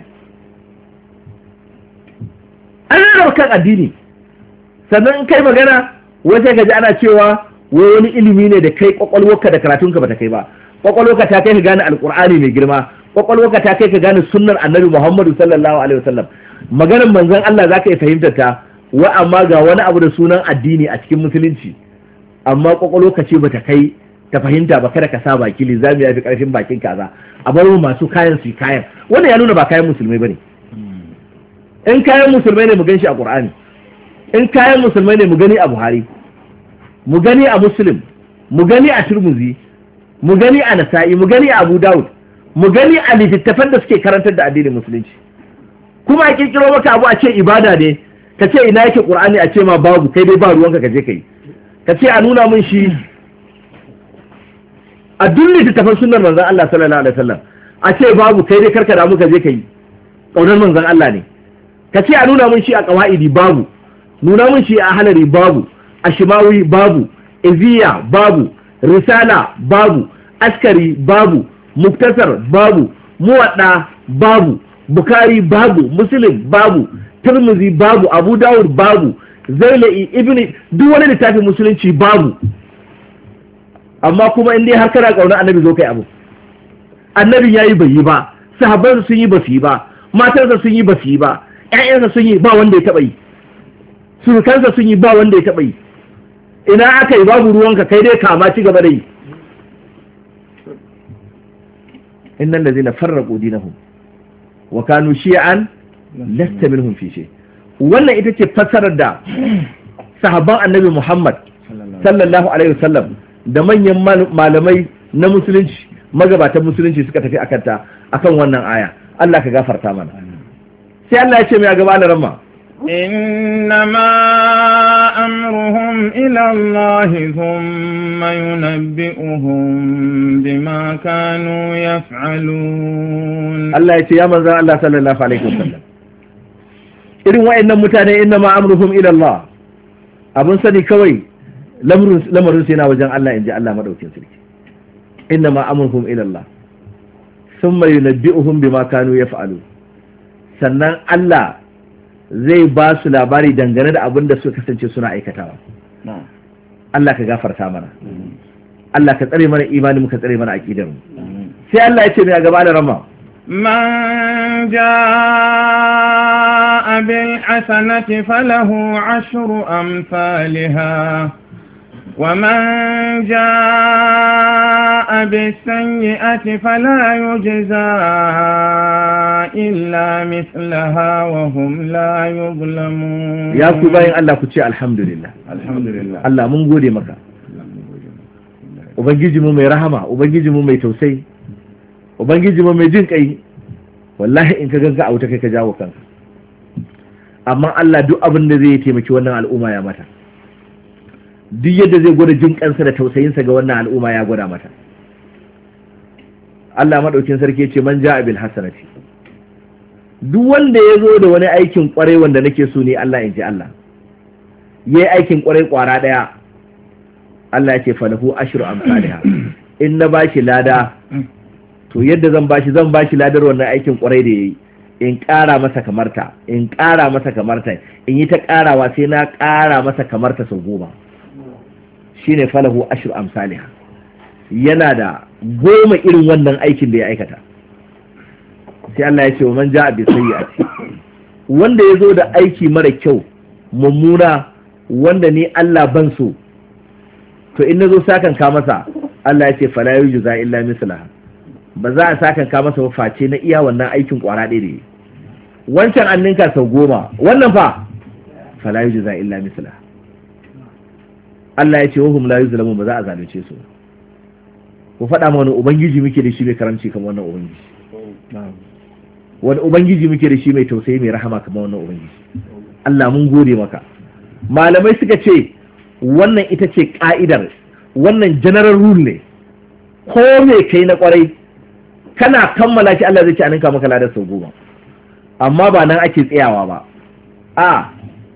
an rarraba kan addini, sannan in kai magana wace gaji ana cewa wai wani ilimi ne da kai kwakwalwarka da karatunka bata kai ba. Kwakwalwarka ta kai ka gane alkur'ani mai girma, kwakwalwarka ta kai ka gane sunnar Annabi Muhammadu sallallahu alaihi wasallam, maganar manzon Allah zaka iya fahimtar ta, wa amma ga wani abu da sunan addini a cikin musulunci, amma kwakwalwarka ce bata kai ta fahimta ba. Kada ka sa baki, lizami ya fi karfin bakin kaza, a bar mu masu kayan su kayan. Wannan ya nuna ba kayan musulmai bane. In kayan musulmai ne mu gan shi a Qur'ani, in kayan musulmai ne mu gani a Buhari, mu gani a Muslim, mu gani a Tirmidhi, mu gani a Nasa'i, mu gani a Abu Dawud, mu gani a littattafan da suke karantar da addinin musulunci. Kuma a kirkiro maka abu a ce ibada ne, ka ce ina yake Qur'ani a ce ma babu, kai dai ba ruwanka ka je kai. Ka ce a nuna mun shi a duk littattafan sunnar manzon Allah sallallahu alaihi wasallam, a ce babu, kai dai karka da muka je kai. Kaunar manzon Allah ne. Ka ce a nuna mun shi a qawaidi babu, nuna mun shi a halari babu, a shimawi babu, iziya babu, risala babu, askari babu, muktasar babu, muwadda babu, bukari babu, muslim babu, tirmizi babu, abu dawud babu, zailai, ibni, duk wani littafin musulunci babu. Amma kuma in dai har kana kauna annabi zo kai abu. Annabi yayi bai yi ba, sahabbansa sun yi ba su yi ba, matarsa sun yi ba su yi ba, ƴaƴansa sun yi ba wanda ya taba yi, surukansa sun yi ba wanda ya taba yi. Ina aka yi babu ruwanka, kai dai kama ci gaba da yi. Innal ladzina farraqu dinahum wa kanu shi'an lasta minhum fi shay. Wannan ita ce fassarar da sahabban annabi Muhammad sallallahu alaihi wasallam da manyan malamai na musulunci, magabatan musulunci suka tafi akan ta, akan wannan aya. Allah ka gafarta mana. Sai Allah ya ce mai gaba da ramma, إنما أمرهم إلى الله ثم ينبئهم بما كانوا يفعلون. الله يتي يا من الله صلى الله عليه وسلم إذن وإن متاني إنما أمرهم إلى الله أبن سني كوي لمرن سينا وجن الله إن جاء الله مدوكين سلك. إنما أمرهم إلى الله ثم ينبئهم بما كانوا يفعلون. sannan Allah zai ba su labari dangane da abin da suka kasance suna aikatawa. Allah ka gafarta mana, Allah ka tsare mana imani mu, ka tsare mana aqidar mu. Sai Allah ya ce mai a gaba da rama, man jaa bil hasanati falahu ashru amsalha wa man jaa bis sayyi'ati fala yujza illa mithlaha wa hum la yuzlamun. Ya ku bayin Allah ku ce alhamdulillah, alhamdulillah. Allah mun gode maka, Ubangiji mu mai rahama, Ubangiji mu mai tausayi, Ubangiji mu mai jin kai. Wallahi in ka ganka a wuta kai ka jawo kanka, amma Allah duk abin da zai taimaki wannan al'umma ya mata, duk yadda zai gwada jin kansa da tausayinsa ga wannan al'umma ya gwada mata. Allah madaukin sarki ya ce man ja'a bil hasanati, duk wanda ya zo da wani aikin kwarai wanda nake so ne Allah in ji Allah, yayi aikin kwarai kwara daya, Allah ya ce falahu ashru amsalha, in na bashi lada to yadda zan bashi zan bashi ladar wannan aikin kwarai da yayi, in ƙara masa kamarta, in ƙara masa kamarta, in yi ta ƙarawa sai na ƙara masa kamarta sau goma. Shine falahu ashru amsalha, yana da goma irin wannan aikin da ya aikata. Sai Allah ya ce wa man ja'a bi sayyi'ati, wanda ya zo da aiki mara kyau, mummuna, wanda ni Allah ban so, to in nazo sakan ka masa, Allah ya ce fala yujza illa mislaha, ba za a sakan ka masa face na iya wannan aikin kwara ɗaya ne. Wancan an ninka sau goma, wannan fa fala yujza illa mislaha. Allah ya ce wa hum la yuzlamun, ba za a zalunce su. Ku faɗa mana ubangiji muke da shi mai karamci kamar wannan ubangiji, wani ubangiji muke da shi mai tausayi mai rahama kamar wannan ubangiji. Allah mun gode maka. Malamai suka ce wannan ita ce ka'idar, wannan general rule ne, ko me kai na kwarai kana kammala shi Allah zai ci aninka maka ladar sau goma. Amma ba nan ake tsayawa ba, a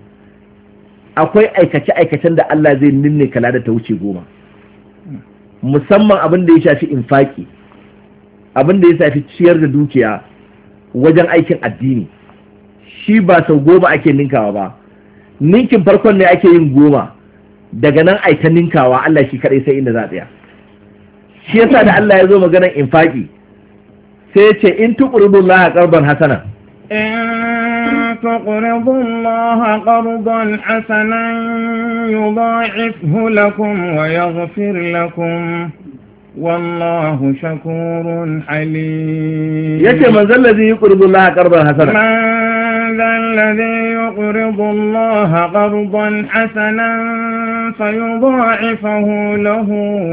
akwai aikace-aikacen da Allah zai ninne ka ladar ta wuce goma, musamman abin da ya shafi infaki, abin da ya shafi ciyar da dukiya wajen aikin addini, shi ba sau goma ake ninkawa ba, ninkin farkon ne ake yin goma, daga nan aita ninkawa Allah shi kadai sai inda za a tsaya. Shi yasa da Allah ya zo maganar infaki sai ya ce in tuqridu Allah qardan hasana, in tuqridu Allah qardan hasanan yudha'ifhu lakum wa yaghfir lakum wallahu shakurun halim. Yace manzon ladhi yuqridu Allah qardan hasana, ذا الذي يقرض الله قرضا حسنا فيضاعفه له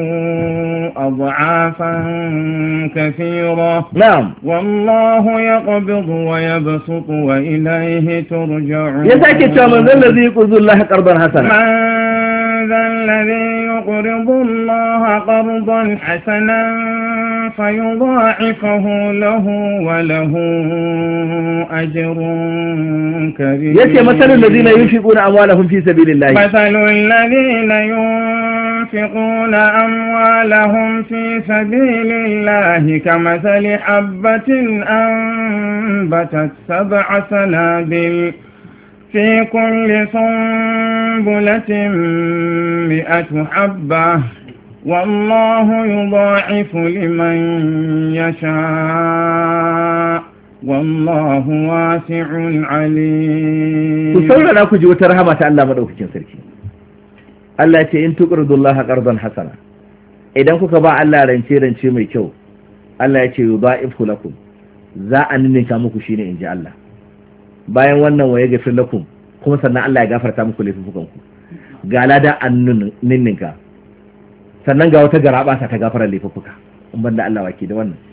أضعافا كثيرة. نعم. والله يقبض ويبسط وإليه ترجعون. يساكت من ذا الذي يقرض الله قرضا حسنا، من ذا الذي يقرض الله قرضا حسنا فيضاعفه له وله أجر كريم. يأتي مثل الذين ينفقون أموالهم في سبيل الله، مثل الذين ينفقون أموالهم في سبيل الله كمثل حبة أنبتت سبع سنابل في كل سنبلة مئة حبة والله يضاعف لمن يشاء والله واسع عليم. ku saurara ku ji wata rahama ta Allah madaukakin sarki. Allah ya ce in tuqridullaha qardan hasana, idan kuka ba Allah rance rance mai kyau, Allah ya ce yudha'ifu lakum, za a ninninka muku shine inji Allah. Bayan wannan waye gafir lakum, kuma sannan Allah ya gafarta muku laifukan ku, ga lada an ninninka, sannan ga wata garaba ta gafara laifuka. In banda Allah wake da wannan.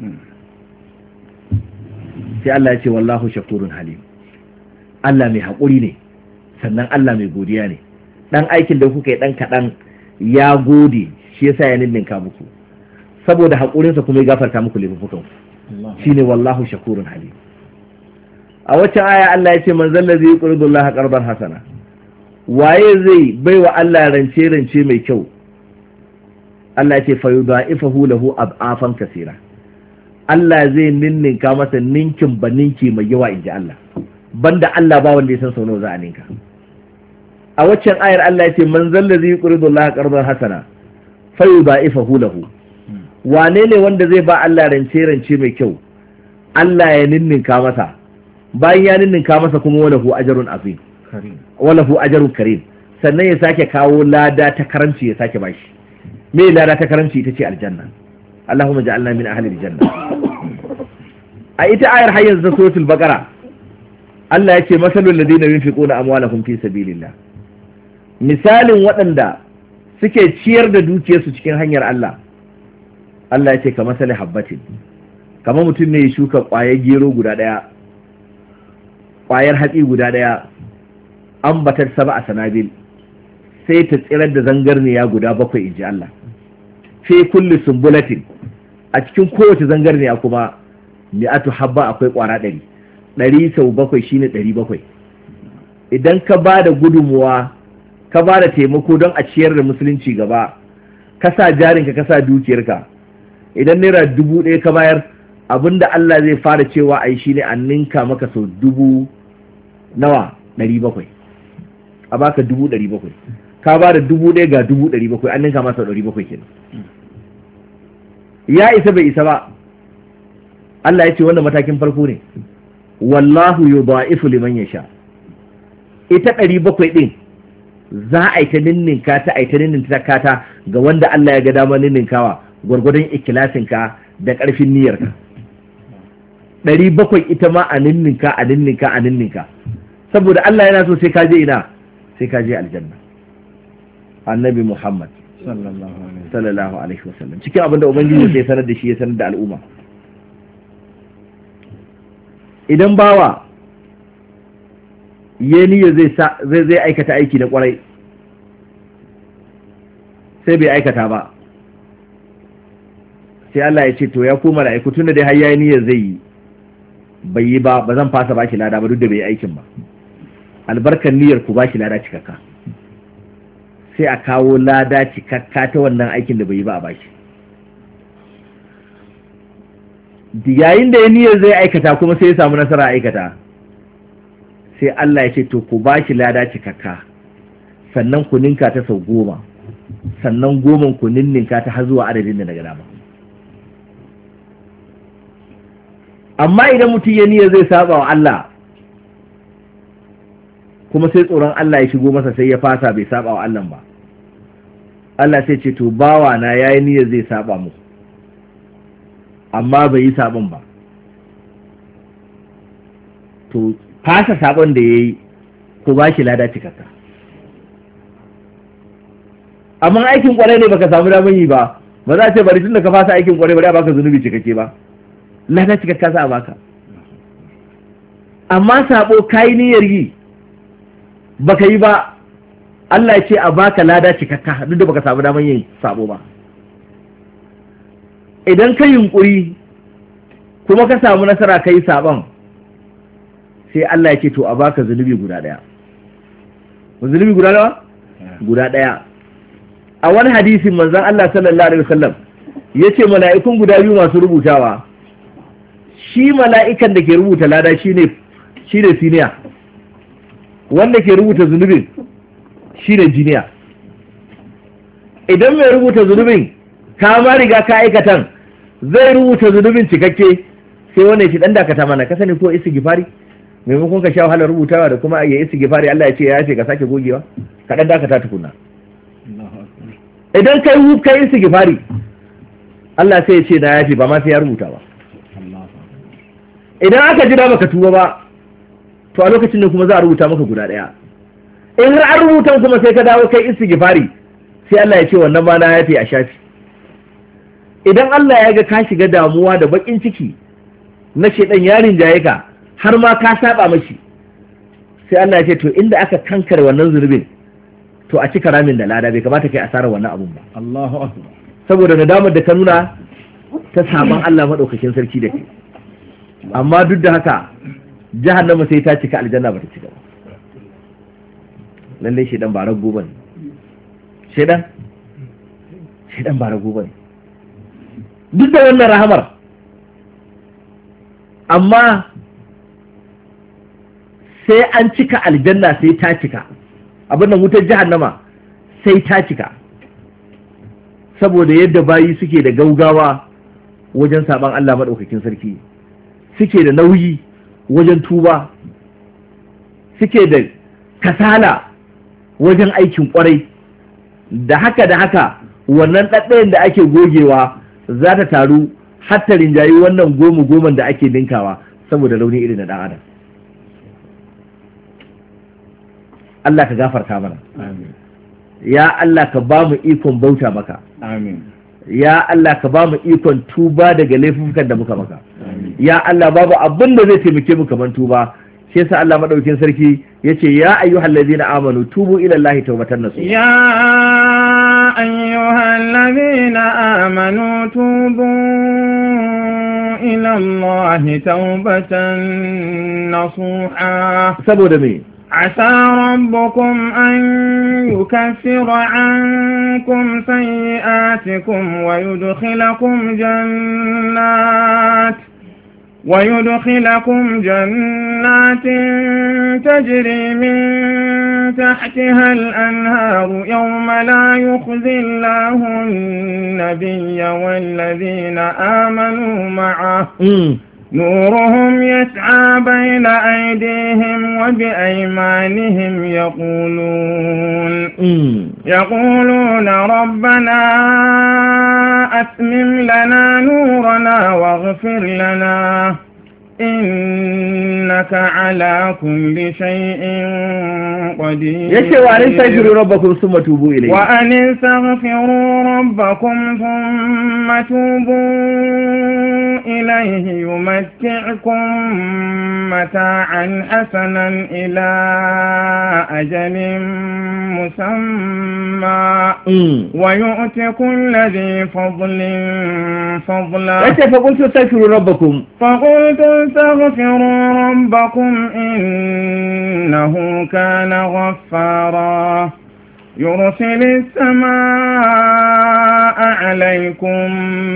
Sai Allah ya ce wallahu shakurun halim, Allah mai haƙuri ne, sannan Allah mai godiya ne. Dan aikin da kuka yi dan kaɗan ya gode, shi yasa ya ninninka muku, saboda haƙurinsa kuma ya gafarta muku laifukan ku, shine wallahu shakurun halim. A wacce aya Allah ya ce man zalla zai yuqridu Allah qardan hasana, waye zai baiwa Allah rance rance mai kyau, Allah ya ce fa yudha'ifahu lahu ab'afan kaseera, Allah zai ninninka masa ninkin ba ninki mai yawa inji Allah, banda Allah ba wanda ya san sau nawa za a ninka. A waccan ayar Allah ya ce man zalla zai yuridu Allah qardan hasana fa yudha'ifahu lahu, wane ne wanda zai ba Allah rance rance mai kyau Allah ya ninninka masa, bayan ya ninninka masa kuma walahu ajrun azim, walahu ajrun karim, sannan ya sake kawo lada ta karamci ya sake bashi. Me lada ta karamci ita ce aljanna. Allahumma ja'alna min ahli aljanna. A ita ayar har yanzu ta suratul baqara Allah ya ce masalul ladina yunfiquna amwalahum fi sabilillah, misalin waɗanda suke ciyar da dukiyarsu cikin hanyar Allah. Allah ya ce ka masali habbatin, kamar mutum ne ya shuka ƙwayar gero guda ɗaya, ƙwayar hatsi guda ɗaya, an batar saba a sanabil, sai ta tsirar da zangarniya guda bakwai inji Allah. Fi kulli sumbulatin, a cikin kowace zangarniya kuma mi'atu habba akwai ƙwara ɗari, ɗari sau bakwai shine ɗari bakwai. Idan ka ba da gudunmuwa, ka ba da taimako don a ciyar da musulunci gaba, ka sa jarinka, ka sa dukiyarka, idan naira dubu ɗaya ka bayar, abinda Allah zai fara cewa a yi shi ne a ninka maka sau dubu nawa ɗari bakwai, a baka dubu ɗari bakwai, ka ba da dubu ɗaya ga dubu ɗari bakwai, an ninka masa ɗari bakwai kenan. Ya isa bai isa ba? Allah ya ce wannan matakin farko ne, wallahu yudha'ifu liman yasha. Ita ɗari bakwai ɗin za a yi ta ninninka ta a yi ta ninninka ta ga wanda Allah ya ga dama ninninkawa gwargwadon ikilasinka da ƙarfin niyyarka. Ɗari bakwai ita ma a ninninka a ninninka a ninninka, saboda Allah yana so sai ka je ina, sai ka je aljanna. Annabi Muhammad sallallahu alaihi wasallam cikin abinda ubangiji sai sanar da shi ya sanar da al'umma, idan bawa ya niyya zai zai aikata aiki da kwarai sai bai aikata ba, sai Allah ya ce to ya koma da aiku tunda dai har yayi niyyar zai yi bai yi ba, ba zan fasa baki lada ba duk da bai yi aikin ba, albarkan niyyar ku baki lada cikakka. Sai a kawo lada cikakka ta wannan aikin da bai yi ba a bashi. Yayin da ya niyyar zai aikata kuma sai ya samu nasara a aikata, sai Allah ya ce to ku bashi lada cikakka, sannan ku ninka ta sau goma, sannan goman ku ninninka ta har zuwa adadin da na gada ba. Amma idan mutum ya niyyar zai saba wa Allah kuma sai tsoron Allah ya shigo masa sai ya fasa bai saba wa Allah ba, Allah sai ce to bawa na yayi niyyar zai saba mu amma bai yi sabon ba, to fasa sabon da yayi ko ba shi lada cikakka. Amma aikin kwarai ne baka samu damar yi ba, ba za a ce bari tun da ka fasa aikin kwarai bari a baka zunubi cikakke ba, lada cikakka za a baka. Amma sabo kai niyyar yi baka yi ba, Allah ya ce a baka lada cikakka duk da baka samu damar yin sabo ba. Idan ka yunkuri kuma ka samu nasara kai sabon, sai Allah ya ce to a baka zunubi guda daya. Zunubi guda nawa? Guda daya. A wani hadisin manzon Allah sallallahu alaihi wasallam yace mala'ikun guda biyu masu rubutawa, shi mala'ikan da ke rubuta lada shine shine siniya, wanda ke rubuta zunubin shine jiniya. Idan mai rubuta zunubin ka ma riga ka aikatan zai rubuta zunubin cikakke, sai wanda ya ce dan dakata mana ka sani ko istighfari maimakon ka sha wahalar rubutawa da kuma ya istighfari Allah ya ce ya ce ka sake gogewa, ka dan dakata tukuna. Idan kai hu kai istighfari Allah sai ya ce na yafi ba ma sai ya rubuta ba. Idan aka jira baka tuba ba, to a lokacin da kuma za a rubuta maka guda daya. In har an rubuta kuma sai ka dawo kai istighfari, sai Allah ya ce wannan ma na yafi a shafi. Idan Allah ya ga ka shiga damuwa da bakin ciki na shedan yarin jaye ka har ma ka saba mashi, sai Allah ya ce to inda aka kankare wannan zunubin to a cika ramin da lada, bai kamata kai asarar wannan abun ba. Allahu akbar. Saboda nadamar da ka nuna ta saban Allah madaukakin sarki da ke. Amma duk da haka jahannama sai ta cika, aljanna ba ta cika ba. Lallai shedan ba rago bane. Shedan shedan ba rago bane. Duk da wannan rahamar amma sai an cika aljanna sai ta cika, abin nan wutar jahannama sai ta cika, saboda yadda bayi suke da gaugawa wajen saban Allah maɗaukakin sarki, suke da nauyi wajen tuba, suke da kasala wajen aikin ƙwarai, da haka da haka wannan ɗaɗɗayan da ake gogewa za ta taru har ta rinjayi wannan goma goman da ake ninkawa saboda rauni irin na ɗan adam. Allah ka gafarta mana. Amin. Ya Allah ka ba mu ikon bauta maka. Amin. Ya Allah ka ba mu ikon tuba daga laifukan da muka maka. Amin. Ya Allah babu abin da zai taimake mu kaman tuba. Shi yasa Allah madaukin sarki yace ya ayyuhal ladina amanu tubu ila Allahi tawbatan nasuha. Ya ayyuhal ladina amanu tubu ila Allahi tawbatan nasuha. Saboda me? عسى ربكم أن يكفر عنكم سيئاتكم ويدخلكم جنات ويدخلكم جنات تجري من تحتها الأنهار يوم لا يخزي الله النبي والذين آمنوا معه نورهم يسعى بين أيديهم وبأيمانهم يقولون يقولون ربنا أتمم لنا نورنا واغفر لنا إنك على كل شيء قدير. يشي وأن استغفروا ربكم ثم توبوا إليه وأن استغفروا ربكم ثم توبوا إليه يمتعكم متاعا حسنا إلى أجل مسمى ويؤتي كل ذي فضل فضلا. يشي فقلت استغفروا ربكم فقلت استغفروا ربكم إنه كان غفارا يرسل السماء عليكم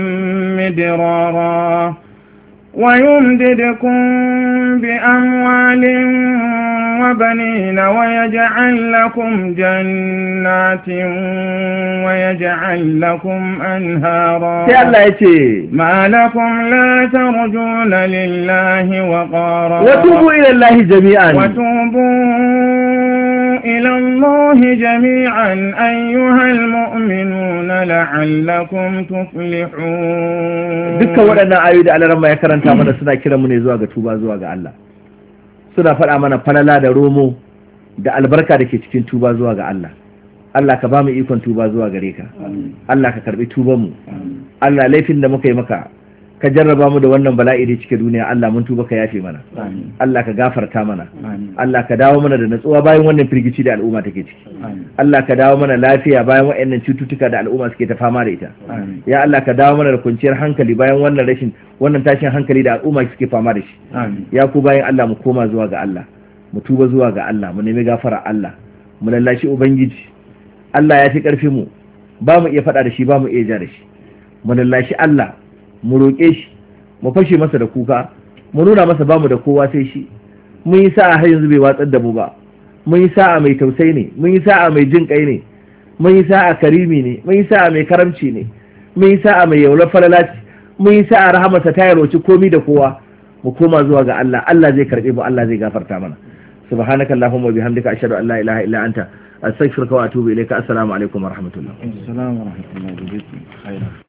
مدرارا ويمددكم بأموال وبنين ويجعل لكم جنات ويجعل لكم أنهارا. ما لكم لا ترجون لله وقارا. وتوبوا إلى الله جميعا وتوبوا إلى الله جميعا أيها المؤمنون لعلكم تفلحون. دكا ودنا آيود على رما يكرن تامنا سنا كرا من يزواج توبا زواج الله suna faɗa mana falala da romo da albarka da ke cikin tuba zuwa ga Allah. Allah ka ba mu ikon tuba zuwa gare ka. Allah ka karɓi tubanmu. Allah laifin da muka yi maka ka jarraba mu da wannan bala'i da cike duniya, Allah mun tuba ka yafe mana. Allah ka gafarta mana. Allah ka dawo mana da natsuwa bayan wannan firgici da al'umma take ciki. Allah ka dawo mana lafiya bayan waɗannan cututtuka da al'umma suke ta fama da ita. Ya Allah ka dawo mana da kwanciyar hankali bayan wannan rashin wannan tashin hankali da al'umma suke fama da shi. Ya ku bayan Allah mu koma zuwa ga Allah, mu tuba zuwa ga Allah, mu nemi gafara Allah, mu lallashi ubangiji. Allah ya fi ƙarfi mu, ba mu iya faɗa da shi, ba mu iya ja da shi. Mu lallashi Allah, mu roƙe shi, mu fashe masa da kuka, mu nuna masa bamu da kowa sai shi. Mun yi sa'a har yanzu bai watsar da mu ba, mun yi sa'a mai tausayi ne, mun yi sa'a mai jin kai ne, mun yi sa'a karimi ne, mun yi sa'a mai karamci ne, mun yi sa'a mai yaular falalaci, mun yi sa'a rahamarsa ta yarwaci komi da kowa. Mu koma zuwa ga Allah, Allah zai karɓe mu, Allah zai gafarta mana. subhanakallahumma wa bihamdika ashhadu an la ilaha illa anta astaghfiruka wa atubu ilayka. Assalamu alaikum wa rahmatullah. Assalamu alaikum wa rahmatullahi wa barakatuh.